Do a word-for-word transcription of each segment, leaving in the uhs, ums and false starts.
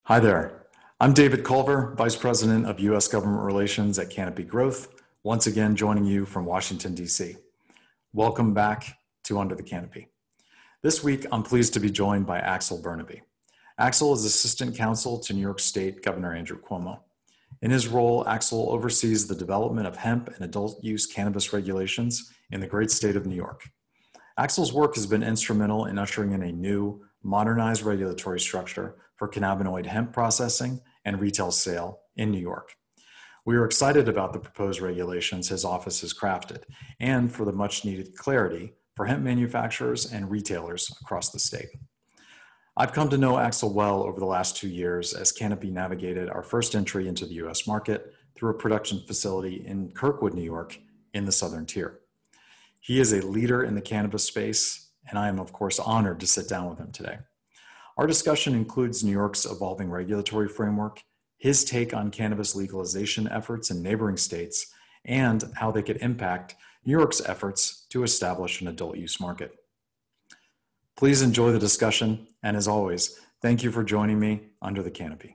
Hi there. I'm David Culver, Vice President of U S Government Relations at Canopy Growth, once again joining you from Washington, D C. Welcome back to Under the Canopy. This week, I'm pleased to be joined by Axel Bernabe. Axel is Assistant Counsel to New York State Governor Andrew Cuomo. In his role, Axel oversees the development of hemp and adult use cannabis regulations in the great state of New York. Axel's work has been instrumental in ushering in a new, modernized regulatory structure for cannabinoid hemp processing and retail sale in New York. We are excited about the proposed regulations his office has crafted and for the much needed clarity for hemp manufacturers and retailers across the state. I've come to know Axel well over the last two years as Canopy navigated our first entry into the U S market through a production facility in Kirkwood, New York, in the Southern Tier. He is a leader in the cannabis space, and I am, of course, honored to sit down with him today. Our discussion includes New York's evolving regulatory framework, his take on cannabis legalization efforts in neighboring states, and how they could impact New York's efforts to establish an adult use market. Please enjoy the discussion, and as always, thank you for joining me under the canopy.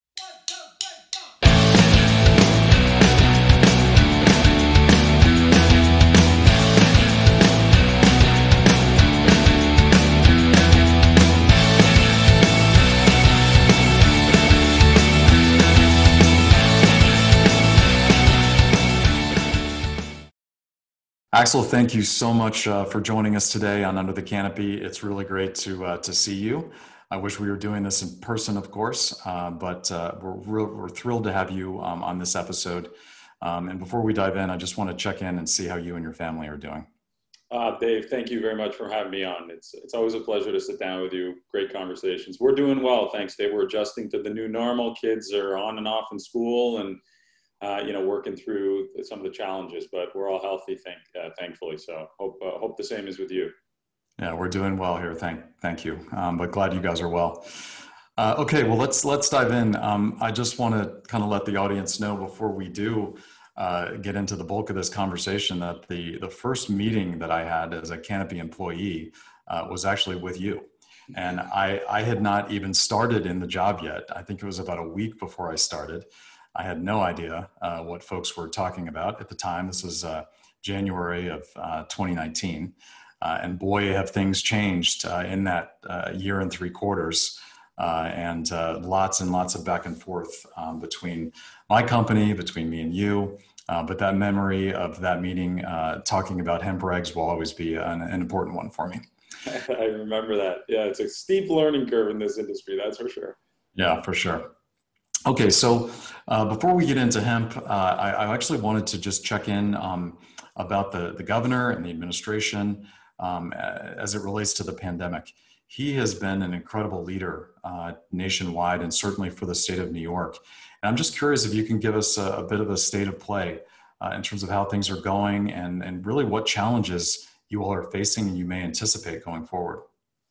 Axel, thank you so much uh, for joining us today on Under the Canopy. It's really great to uh, to see you. I wish we were doing this in person, of course, uh, but uh, we're, real, we're thrilled to have you um, on this episode. Um, and before we dive in, I just want to check in and see how you and your family are doing. Uh, Dave, thank you very much for having me on. It's it's always a pleasure to sit down with you. Great conversations. We're doing well, thanks, Dave. We're adjusting to the new normal. Kids are on and off in school, and Uh, you know, working through some of the challenges, but we're all healthy, thank, uh, thankfully. So hope uh, hope the same is with you. Yeah, we're doing well here. Thank thank you. Um, but glad you guys are well. Uh, okay, well let's let's dive in. Um, I just want to kind of let the audience know before we do uh, get into the bulk of this conversation that the the first meeting that I had as a Canopy employee uh, was actually with you, and I I had not even started in the job yet. I think it was about a week before I started. I had no idea uh, what folks were talking about at the time. This was uh, January of uh, twenty nineteen. Uh, and boy, have things changed uh, in that uh, year and three quarters. Uh, and uh, lots and lots of back and forth um, between my company, between me and you. Uh, but that memory of that meeting uh, talking about hemp regs will always be an, an important one for me. I remember that. Yeah, it's a steep learning curve in this industry, that's for sure. Yeah, for sure. Okay, so uh, before we get into hemp, uh, I, I actually wanted to just check in um, about the, the governor and the administration um, as it relates to the pandemic. He has been an incredible leader uh, nationwide and certainly for the state of New York. And I'm just curious if you can give us a, a bit of a state of play uh, in terms of how things are going and, and really what challenges you all are facing and you may anticipate going forward.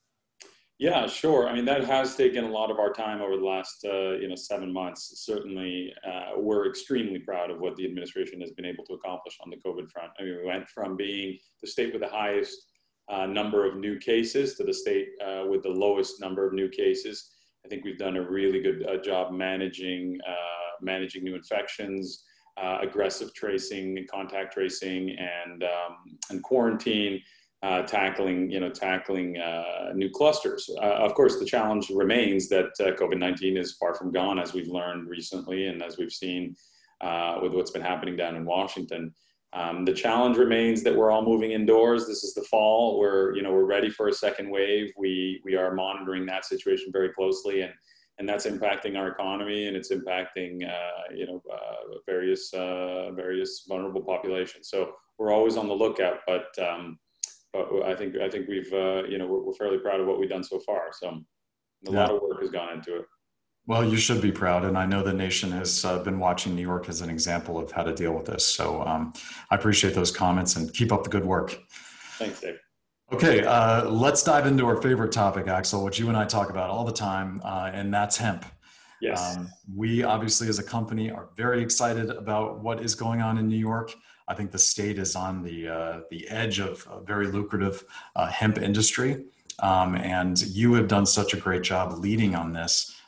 Yeah, sure. I mean, that has taken a lot of our time over the last, uh, you know, seven months. Certainly, uh, we're extremely proud of what the administration has been able to accomplish on the COVID front. I mean, we went from being the state with the highest uh, number of new cases to the state uh, with the lowest number of new cases. I think we've done a really good uh, job managing uh, managing new infections, uh, aggressive tracing, contact tracing, and um, and quarantine. Uh, tackling, you know, tackling uh, new clusters. Uh, of course, the challenge remains that uh, COVID nineteen is far from gone, as we've learned recently, and as we've seen uh, with what's been happening down in Washington. Um, the challenge remains that we're all moving indoors. This is the fall. We're, you know, we're ready for a second wave. We we are monitoring that situation very closely, and and that's impacting our economy, and it's impacting, uh, you know, uh, various uh, various vulnerable populations. So we're always on the lookout, but. Um, But I think I think we've uh, you know we're, we're fairly proud of what we've done so far. So a Yeah. lot of work has gone into it. Well, you should be proud, and I know the nation has uh, been watching New York as an example of how to deal with this. So um, I appreciate those comments and keep up the good work. Thanks, Dave. Okay, uh, let's dive into our favorite topic, Axel, which you and I talk about all the time, uh, and that's hemp. Yes. Um, we obviously, as a company, are very excited about what is going on in New York. I think the state is on the uh, the edge of a very lucrative uh, hemp industry, um, and you have done such a great job leading on this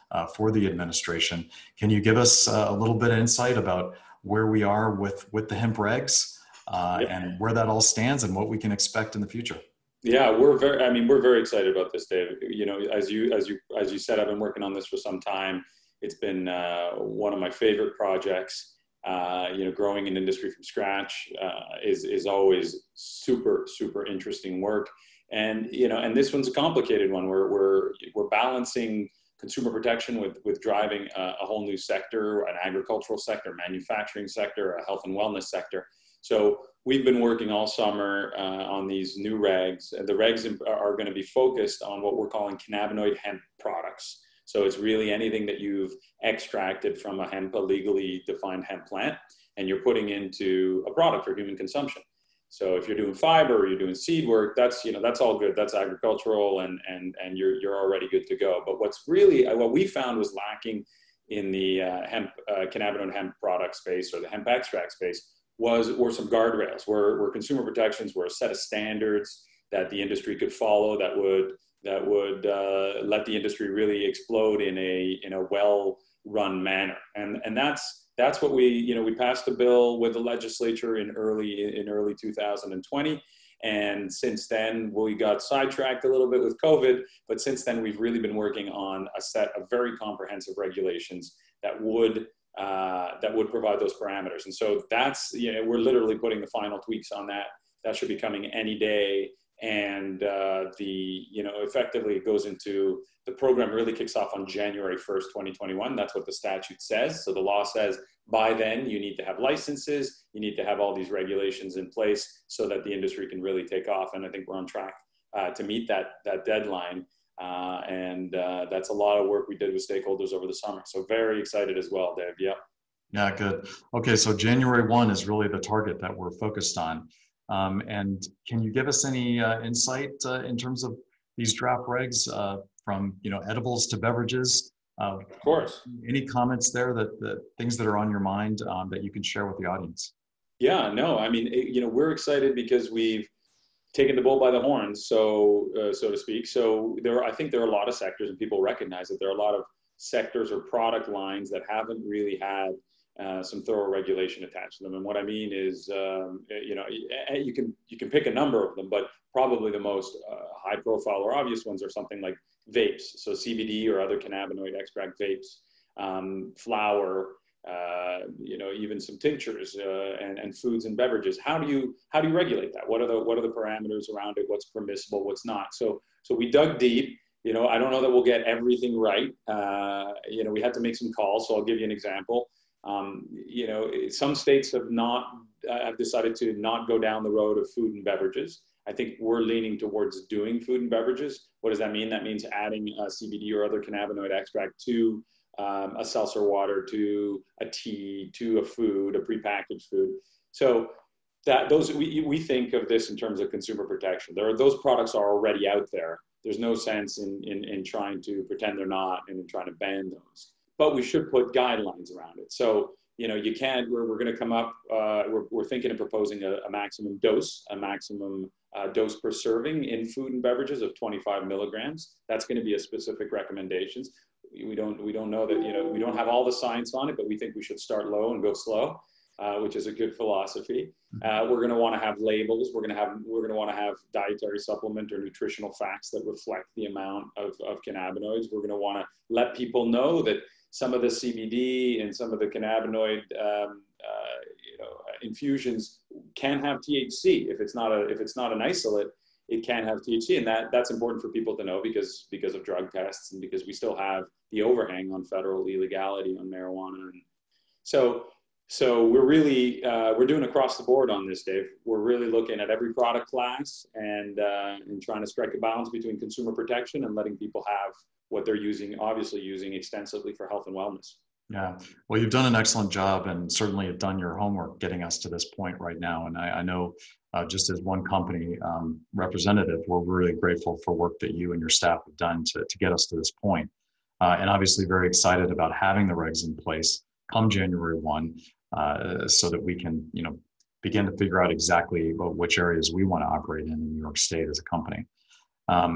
uh, for the administration. Can you give us uh, a little bit of insight about where we are with, with the hemp regs uh, Yep. and where that all stands and what we can expect in the future? Yeah, we're very, I mean, we're very excited about this, Dave. You know, as you, as you, as you said, I've been working on this for some time. It's been uh, one of my favorite projects. Uh, you know, growing an industry from scratch uh, is, is always super, super interesting work. And, you know, and this one's a complicated one. We're, we're, we're balancing consumer protection with, with driving a, a whole new sector, an agricultural sector, manufacturing sector, a health and wellness sector. So we've been working all summer uh, on these new regs. The regs are going to be focused on what we're calling cannabinoid hemp products. So it's really anything that you've extracted from a hemp, a legally defined hemp plant, and you're putting into a product for human consumption. So if you're doing fiber or you're doing seed work, that's, you know, that's all good. That's agricultural, and, and, and you're, you're already good to go. But what's really, what we found was lacking in the uh, hemp, uh, cannabinoid hemp product space or the hemp extract space was, were some guardrails, were, were consumer protections, were a set of standards that the industry could follow that would, that would uh, let the industry really explode in a, in a well-run manner. And, and that's, that's what we, you know, we passed a bill with the legislature in early, in early two thousand twenty. And since then, we got sidetracked a little bit with COVID, but since then we've really been working on a set of very comprehensive regulations that would, uh, that would provide those parameters. And so that's, you know, we're literally putting the final tweaks on that. That should be coming any day. And uh, the, you know, effectively it goes into, the program really kicks off on January first, twenty twenty-one. That's what the statute says. So the law says by then you need to have licenses, you need to have all these regulations in place so that the industry can really take off. And I think we're on track uh, to meet that, that deadline. Uh, and uh, that's a lot of work we did with stakeholders over the summer. So very excited as well, Dave. Yeah. Yeah, good. Okay, so January first is really the target that we're focused on. Um, and can you give us any uh, insight uh, in terms of these draft regs uh, from, you know, edibles to beverages? Uh, of course. Any comments there that, that things that are on your mind um, that you can share with the audience? Yeah, no, I mean, it, you know, we're excited because we've taken the bull by the horns, so uh, so to speak. So there, are, I think there are a lot of sectors, and people recognize that there are a lot of sectors or product lines that haven't really had Uh, some thorough regulation attached to them. And what I mean is, um, you know, you can, you can pick a number of them, but probably the most uh, high profile or obvious ones are something like vapes. So C B D or other cannabinoid extract vapes, um, flour, uh, you know, even some tinctures uh, and, and foods and beverages. How do you, how do you regulate that? What are the, what are the parameters around it? What's permissible, what's not? So, so we dug deep. You know, I don't know that we'll get everything right. Uh, you know, we had to make some calls. So I'll give you an example. Um, you know, some states have not, uh, have decided to not go down the road of food and beverages. I think we're leaning towards doing food and beverages. What does that mean? That means adding uh, C B D or other cannabinoid extract to um, a seltzer water, to a tea, to a food, a prepackaged food. So that those, we, we think of this in terms of consumer protection. There are, those products are already out there. There's no sense in, in, in trying to pretend they're not and in trying to ban those. But we should put guidelines around it. So, you know, you can't, we're, we're going to come up, uh, we're, we're thinking of proposing a, a maximum dose, a maximum uh, dose per serving in food and beverages of twenty-five milligrams. That's going to be a specific recommendations. We don't, we don't know that, you know, we don't have all the science on it, but we think we should start low and go slow, uh, which is a good philosophy. Uh, we're going to want to have labels. We're going to have, we're going to want to have dietary supplement or nutritional facts that reflect the amount of, of cannabinoids. We're going to want to let people know that some of the C B D and some of the cannabinoid um, uh, you know, infusions can have T H C. If it's not a, if it's not an isolate, it can have T H C. And that, that's important for people to know because, because of drug tests and because we still have the overhang on federal illegality on marijuana. And so, so we're really, uh, we're doing across the board on this, Dave. We're really looking at every product class and, uh, and trying to strike a balance between consumer protection and letting people have what they're using, obviously using extensively for health and wellness. Yeah, well, you've done an excellent job and certainly have done your homework getting us to this point right now. And I, I know uh, just as one company um, representative, we're really grateful for work that you and your staff have done to, to get us to this point. Uh, and obviously very excited about having the regs in place come January first uh, so that we can, you know, begin to figure out exactly which areas we want to operate in in New York State as a company. Um,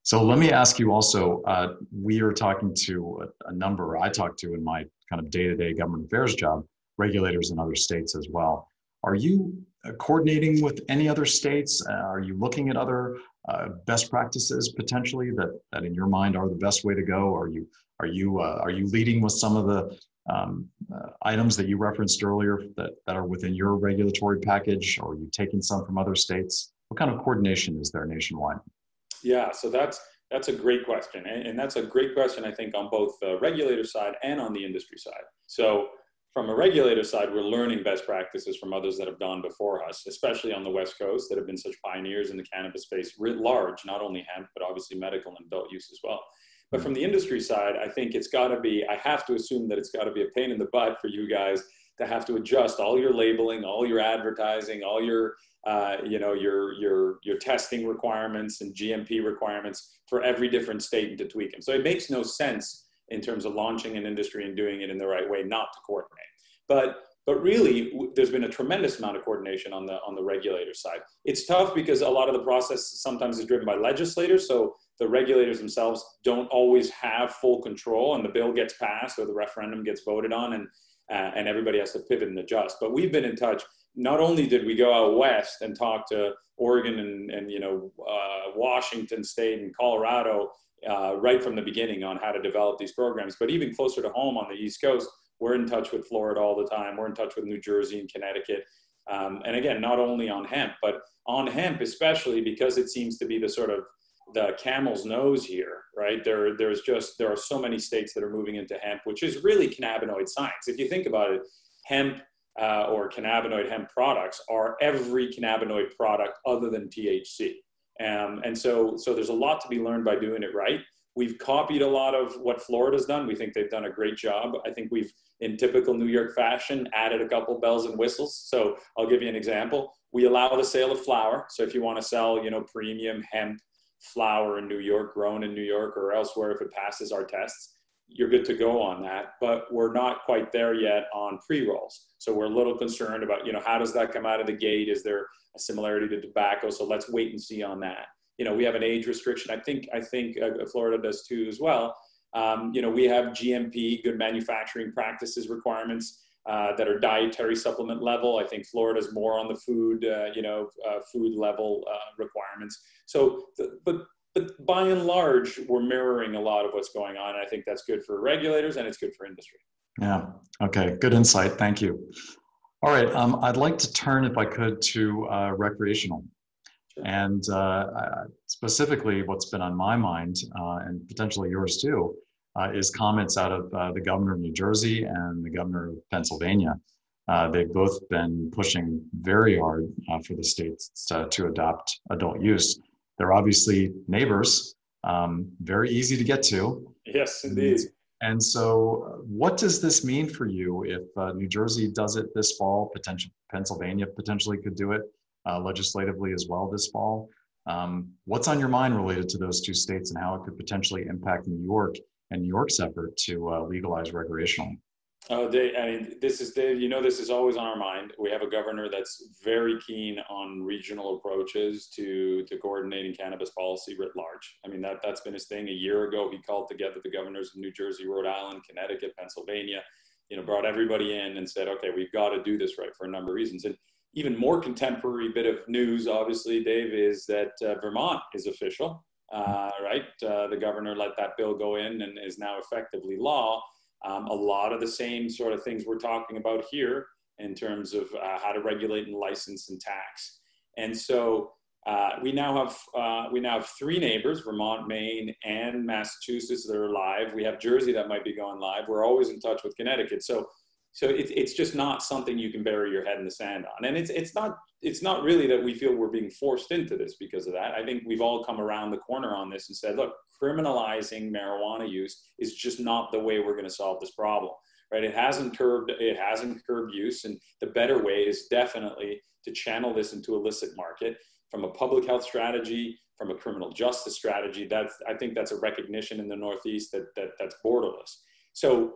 So let me ask you also, uh, we are talking to a, a number, I talk to in my kind of day-to-day government affairs job, regulators in other states as well. Are you uh, coordinating with any other states? Uh, are you looking at other uh, best practices potentially that, that in your mind are the best way to go? Are you, are you, uh, are you leading with some of the um, uh, items that you referenced earlier that, that are within your regulatory package? Or are you taking some from other states? What kind of coordination is there nationwide? Yeah, so that's that's a great question, and, and that's a great question I think on both the regulator side and on the industry side. So from a regulator side, we're learning best practices from others that have gone before us, especially on the West Coast that have been such pioneers in the cannabis space writ large, not only hemp, but obviously medical and adult use as well. But from the industry side, I think it's got to be, I have to assume that it's got to be a pain in the butt for you guys to have to adjust all your labeling, all your advertising, all your Uh, you know, your, your, your testing requirements and G M P requirements for every different state and to tweak them. So it makes no sense in terms of launching an industry and doing it in the right way not to coordinate. But, but really, there's been a tremendous amount of coordination on the, on the regulator side. It's tough because a lot of the process sometimes is driven by legislators. So the regulators themselves don't always have full control, and the bill gets passed or the referendum gets voted on, and, uh, and everybody has to pivot and adjust. But we've been in touch. Not only did we go out west and talk to Oregon and, and you know, uh, Washington State and Colorado uh, right from the beginning on how to develop these programs, but even closer to home on the East Coast, we're in touch with Florida all the time. We're in touch with New Jersey and Connecticut. Um, and again, not only on hemp, but on hemp, especially because it seems to be the sort of the camel's nose here, right? There, there's just, there are so many states that are moving into hemp, which is really cannabinoid science. If you think about it, hemp, Uh, or cannabinoid hemp products are every cannabinoid product other than T H C. Um, and so, so there's a lot to be learned by doing it right. We've copied a lot of what Florida's done. We think they've done a great job. I think we've, in typical New York fashion, added a couple bells and whistles. So I'll give you an example. We allow the sale of flower. So if you want to sell, you know, premium hemp flower in New York, grown in New York or elsewhere, if it passes our tests, you're good to go on that. But we're not quite there yet on pre-rolls. So we're a little concerned about, you know, how does that come out of the gate? Is there a similarity to tobacco? So let's wait and see on that. You know, we have an age restriction. I think, I think uh, Florida does too as well. Um, you know, we have G M P, good manufacturing practices requirements uh, that are dietary supplement level. I think Florida's more on the food, uh, you know, uh, food level uh, requirements. So, but But by and large, we're mirroring a lot of what's going on. And I think that's good for regulators and it's good for industry. Yeah. Okay. Good insight. Thank you. All right. Um, I'd like to turn, if I could, to uh, recreational. Sure. And uh, specifically, what's been on my mind, uh, and potentially yours too, uh, is comments out of uh, the governor of New Jersey and the governor of Pennsylvania. Uh, they've both been pushing very hard uh, for the states to, to adopt adult use. They're obviously neighbors, um, very easy to get to. Yes, indeed. And so what does this mean for you if uh, New Jersey does it this fall, potential, Pennsylvania potentially could do it uh, legislatively as well this fall? Um, what's on your mind related to those two states and how it could potentially impact New York and New York's effort to uh, legalize recreational? Oh, they, I mean, this is, Dave, you know, this is always on our mind. We have a governor that's very keen on regional approaches to, to coordinating cannabis policy writ large. I mean, that, that's been his thing. A year ago, he called together the governors of New Jersey, Rhode Island, Connecticut, Pennsylvania, you know, brought everybody in and said, okay, we've got to do this right for a number of reasons. And even more contemporary bit of news, obviously, Dave, is that uh, Vermont is official, uh, right? Uh, the governor let that bill go in and is now effectively law. Um, a lot of the same sort of things we're talking about here in terms of uh, how to regulate and license and tax. And so uh, we now have uh, we now have three neighbors, Vermont, Maine, and Massachusetts, that are live. We have Jersey that might be going live. We're always in touch with Connecticut. So so it, it's just not something you can bury your head in the sand on. And it's it's not it's not really that we feel we're being forced into this because of that. I think we've all come around the corner on this and said, look, criminalizing marijuana use is just not the way we're going to solve this problem, right? It hasn't curbed, it hasn't curbed use. And the better way is definitely to channel this into illicit market from a public health strategy, from a criminal justice strategy. That's, I think that's a recognition in the Northeast that, that that's borderless. So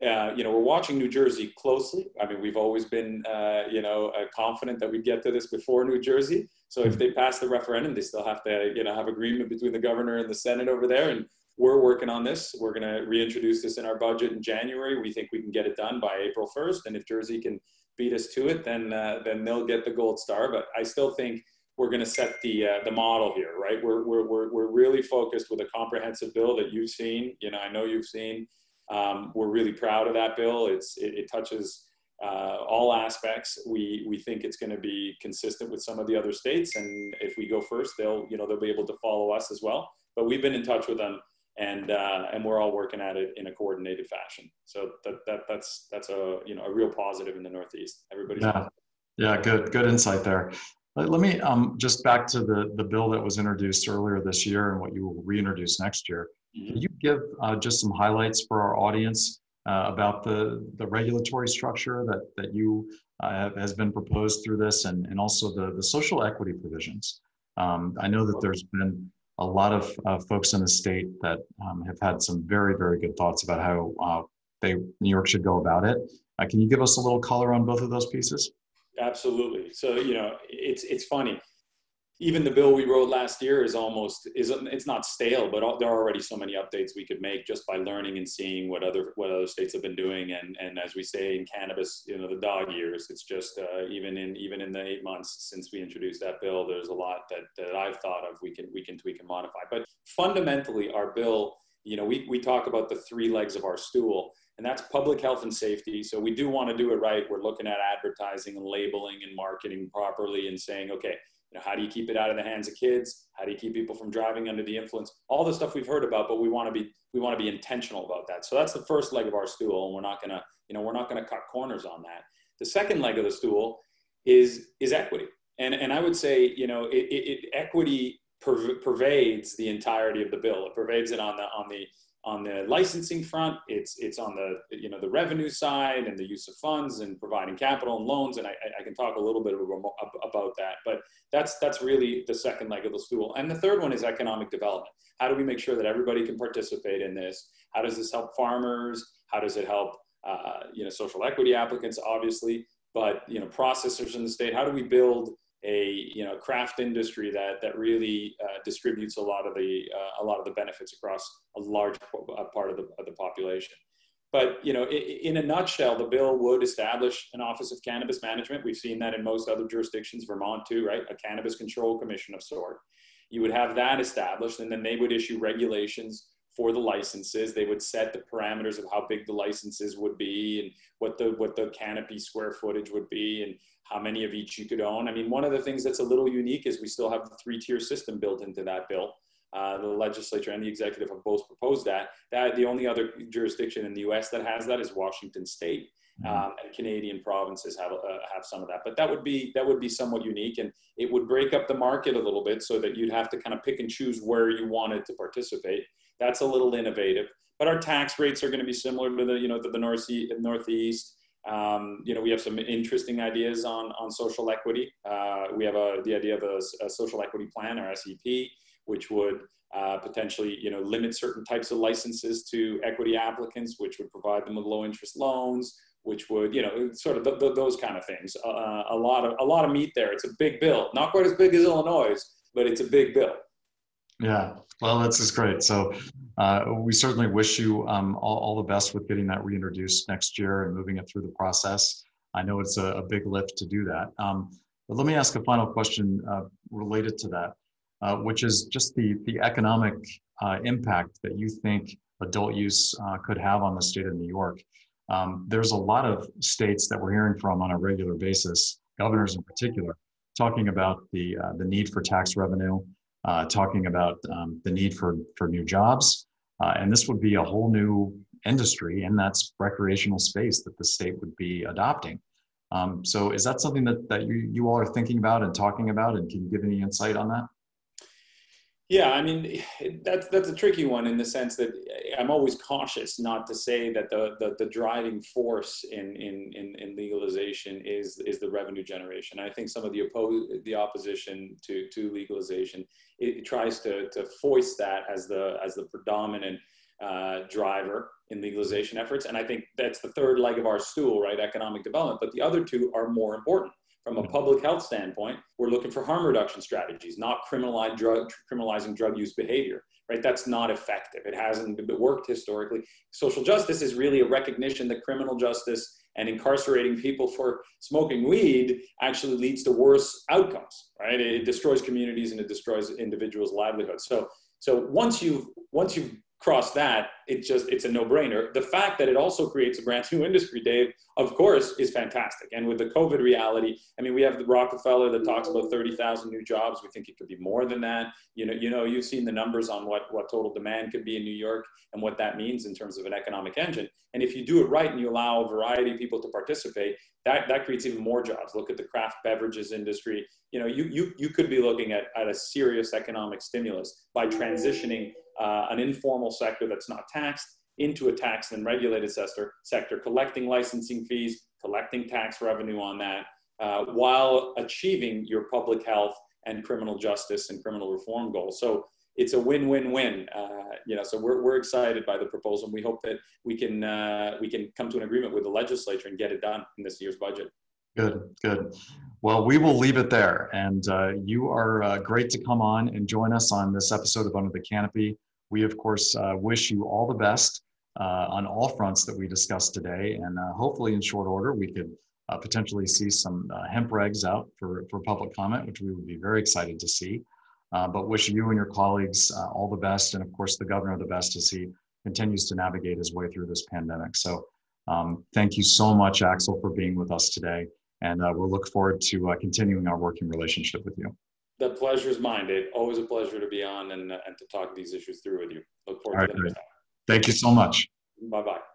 uh, you know, we're watching New Jersey closely. I mean, we've always been, uh, you know, uh, confident that we'd get to this before New Jersey. So if they pass the referendum, they still have to, you know, have agreement between the governor and the Senate over there. And we're working on this. We're going to reintroduce this in our budget in January. We think we can get it done by April first. And if Jersey can beat us to it, then uh, then they'll get the gold star. But I still think we're going to set the uh, the model here, right? We're, we're, we're, we're really focused with a comprehensive bill that you've seen. You know, I know you've seen. Um, we're really proud of that bill. It's it, it touches uh, all aspects. We we think it's going to be consistent with some of the other states, and if we go first, they'll you know they'll be able to follow us as well. But we've been in touch with them, and uh, and we're all working at it in a coordinated fashion. So that that that's that's a you know a real positive in the Northeast. Everybody's yeah, yeah, good good insight there. Let, let me um, just back to the the bill that was introduced earlier this year and what you will reintroduce next year. Can you give uh, just some highlights for our audience uh, about the, the regulatory structure that, that you uh, have, has been proposed through this, and, and also the, the social equity provisions? Um, I know that there's been a lot of uh, folks in the state that um, have had some very, very good thoughts about how uh, they New York should go about it. Uh, can you give us a little color on both of those pieces? Absolutely. So, you know, it's it's funny. Even the bill we wrote last year is almost is it's not stale, but all, there are already so many updates we could make just by learning and seeing what other what other states have been doing. And and as we say in cannabis, you know, the dog years. It's just uh, even in even in the eight months since we introduced that bill, there's a lot that that I've thought of. We can we can tweak and modify. But fundamentally, our bill, you know, we we talk about the three legs of our stool. And that's public health and safety. So we do want to do it right. We're looking at advertising and labeling and marketing properly and saying, okay, you know, how do you keep it out of the hands of kids? How do you keep people from driving under the influence? All the stuff we've heard about, but we want to be we want to be intentional about that. So that's the first leg of our stool, and we're not gonna, you know, we're not gonna cut corners on that. The second leg of the stool is is equity, and and I would say, you know, it, it, it equity per, pervades the entirety of the bill. It pervades it on the on the on the licensing front. It's it's on the you know the revenue side and the use of funds and providing capital and loans, and I, I can talk a little bit about that. But that's that's really the second leg of the stool. And the third one is economic development. How do we make sure that everybody can participate in this? How does this help farmers? How does it help uh, you know social equity applicants, obviously, but you know processors in the state? How do we build a you know craft industry that that really uh, distributes a lot of the uh, a lot of the benefits across a large part of the, of the population? But you know, in, in a nutshell, the bill would establish an Office of Cannabis Management. We've seen that in most other jurisdictions, Vermont too, right? A Cannabis Control Commission of sort. You would have that established, and then they would issue regulations for the licenses. They would set the parameters of how big the licenses would be and what the what the canopy square footage would be and how many of each you could own. I mean, one of the things that's a little unique is we still have the three-tier system built into that bill. Uh, the legislature and the executive have both proposed that. That the only other jurisdiction in the U S that has that is Washington State, um, and Canadian provinces have uh, have some of that. But that would be that would be somewhat unique, and it would break up the market a little bit so that you'd have to kind of pick and choose where you wanted to participate. That's a little innovative. But our tax rates are going to be similar to the you know to the Northeast. Northeast. Um, you know, we have some interesting ideas on on social equity. Uh, we have a the idea of a, a social equity plan, or S E P, which would uh, potentially, you know, limit certain types of licenses to equity applicants, which would provide them with low interest loans, which would, you know, sort of th th those kind of things. Uh, a lot of a lot of meat there. It's a big bill, not quite as big as Illinois, but it's a big bill. Yeah, well, that's just great. So uh, we certainly wish you um, all, all the best with getting that reintroduced next year and moving it through the process. I know it's a, a big lift to do that. Um, but let me ask a final question uh, related to that. Uh, which is just the, the economic uh, impact that you think adult use uh, could have on the state of New York. Um, there's a lot of states that we're hearing from on a regular basis, governors in particular, talking about the, uh, the need for tax revenue, uh, talking about um, the need for, for new jobs. Uh, and this would be a whole new industry, and that's recreational space that the state would be adopting. Um, so is that something that, that you, you all are thinking about and talking about, and can you give any insight on that? Yeah, I mean, that's that's a tricky one in the sense that I'm always cautious not to say that the the, the driving force in, in in in legalization is is the revenue generation. I think some of the oppose the opposition to to legalization, it, it tries to to foist that as the as the predominant uh, driver in legalization efforts. And I think that's the third leg of our stool, right? Economic development. But the other two are more important. From a public health standpoint, we're looking for harm reduction strategies, not criminalize drug, criminalizing drug use behavior, right? That's not effective. It hasn't worked historically. Social justice is really a recognition that criminal justice and incarcerating people for smoking weed actually leads to worse outcomes, right? It destroys communities and it destroys individuals' livelihoods. So, so once you've, once you've crossed that, it just, it's a no-brainer. The fact that it also creates a brand new industry, Dave, of course, is fantastic. And with the COVID reality, I mean, we have the Rockefeller that talks about thirty thousand new jobs. We think it could be more than that. You know, you know, you've seen the numbers on what, what total demand could be in New York and what that means in terms of an economic engine. And if you do it right and you allow a variety of people to participate, that, that creates even more jobs. Look at the craft beverages industry. You know, you, you, you could be looking at, at a serious economic stimulus by transitioning uh, an informal sector that's not taxed into a taxed and regulated sector, sector, collecting licensing fees, collecting tax revenue on that, uh, while achieving your public health and criminal justice and criminal reform goals. So it's a win-win-win. Uh, you know, so we're we're excited by the proposal. We hope that we can uh, we can come to an agreement with the legislature and get it done in this year's budget. Good, good. Well, we will leave it there. And uh, you are uh, great to come on and join us on this episode of Under the Canopy. We, of course, uh, wish you all the best uh, on all fronts that we discussed today. And uh, hopefully in short order, we could uh, potentially see some uh, hemp regs out for, for public comment, which we would be very excited to see. Uh, but wish you and your colleagues uh, all the best. And of course, the governor the best as he continues to navigate his way through this pandemic. So um, thank you so much, Axel, for being with us today. And uh, we'll look forward to uh, continuing our working relationship with you. The pleasure is mine, Dave. Always a pleasure to be on and, uh, and to talk these issues through with you. Look forward to the next time. Thank you so much. Bye-bye.